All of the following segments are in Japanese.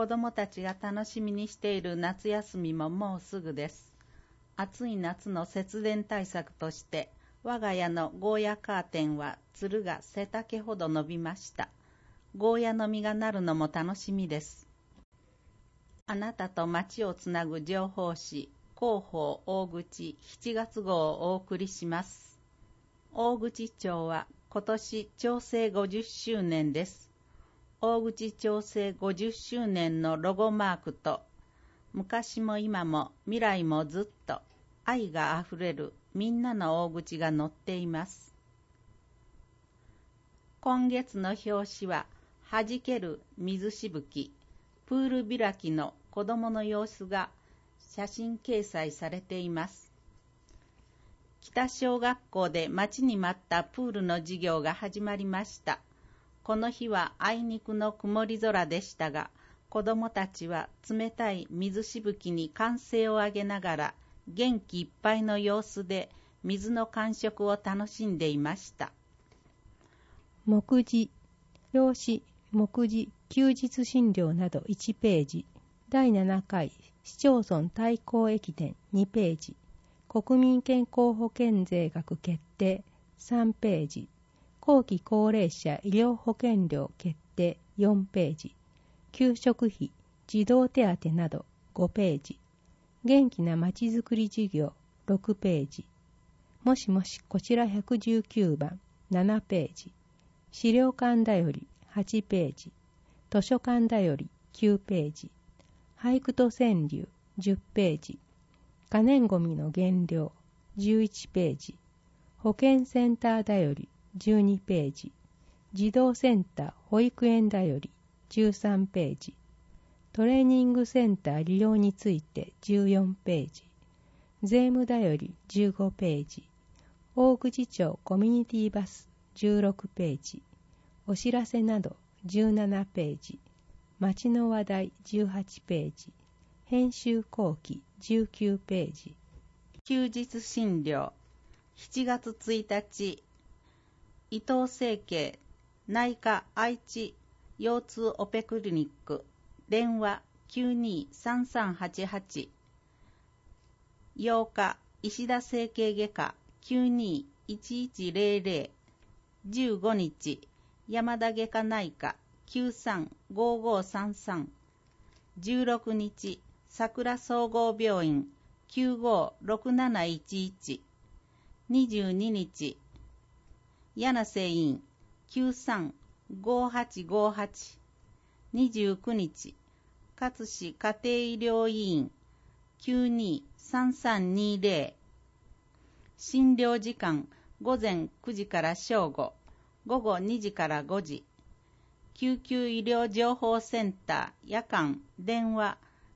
子供たちが楽しみにしている夏休みももうすぐです。暑い夏の節電対策として、我が家のゴーヤカーテンはつるが背丈ほど伸びました。ゴーヤの実がなるのも楽しみです。あなたと町をつなぐ情報誌、広報大口7月号をお送りします。大口町は今年町政50周年です。大口町政50周年のロゴマークと、昔も今も未来もずっと愛があふれるみんなの大口が載っています。今月の表紙は、はじける水しぶき、プール開きの子供の様子が写真掲載されています。北小学校で待ちに待ったプールの授業が始まりました。この日はあいにくの曇り空でしたが、子供たちは冷たい水しぶきに歓声を上げながら、元気いっぱいの様子で水の感触を楽しんでいました。 目次、用紙、目次、休日診療など1ページ、第7回市町村対抗駅伝2ページ、国民健康保険税額決定3ページ、後期高齢者医療保険料決定4ページ、給食費、児童手当など5ページ、元気なまちづくり事業6ページ、もしもしこちら119番7ページ、資料館だより8ページ、図書館だより9ページ、俳句と川柳10ページ、可燃ごみの減量11ページ、保健センターだより12ページ、児童センター保育園だより13ページ、トレーニングセンター利用について14ページ、税務だより15ページ、大口町コミュニティバス16ページ、お知らせなど17ページ、町の話題18ページ、編集後期19ページ。 休日診療7月1日、伊藤整形内科愛知腰痛オペクリニック電話 923388 8日石田整形外科 921100 15日山田外科内科 935533 16日桜総合病院 956711 22日柳瀬院 935858 29日勝志家庭医療医院 923320 診療時間午前9時から正午、午後2時から5時、救急医療情報センター夜間電話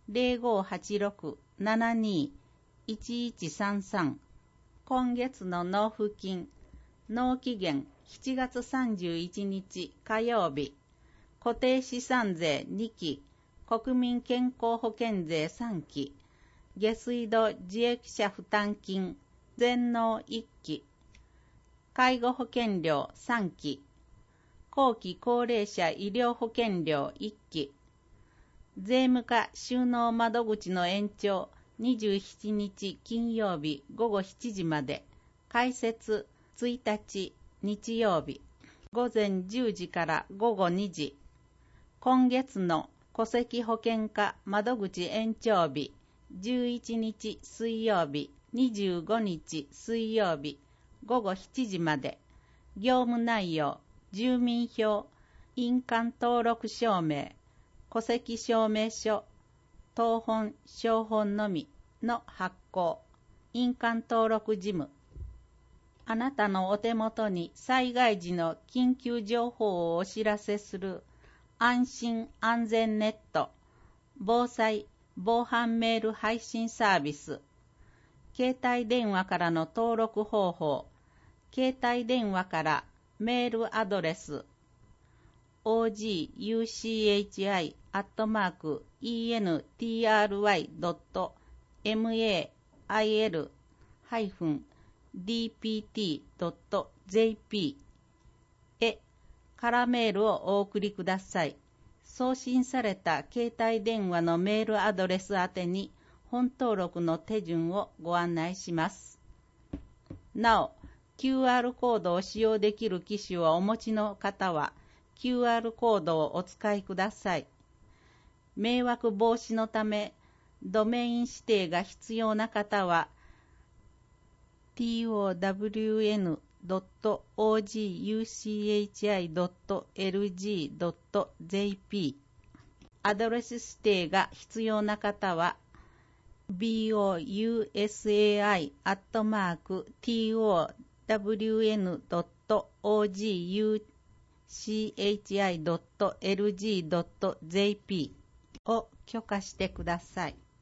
0586-72-1133 今月の納付金納期限7月31日火曜日、固定資産税2期、国民健康保険税3期、下水道自益者負担金全納1期、介護保険料3期、後期高齢者医療保険料1期、税務課収納窓口の延長27日金曜日午後7時まで、開設1日日曜日午前10時から午後2時、今月の戸籍保険課窓口延長日11日水曜日25日水曜日午後7時まで、業務内容、住民票、印鑑登録証明、戸籍証明書、謄本、証本のみの発行、印鑑登録事務。あなたのお手元に災害時の緊急情報をお知らせする安心安全ネット防災防犯メール配信サービス。携帯電話からの登録方法、携帯電話からメールアドレス ogushiei@mail-dpt.jp へからメールをお送りください。 送信された携帯電話のメールアドレス宛てに本登録の手順をご案内します。なお、QR コードを使用できる機種をお持ちの方は QR コードをお使いください。迷惑防止のため、ドメイン指定が必要な方は town.oguchi.lg.jp アドレス指定が必要な方はbousai@town.oguchi.lg.jp を許可してください。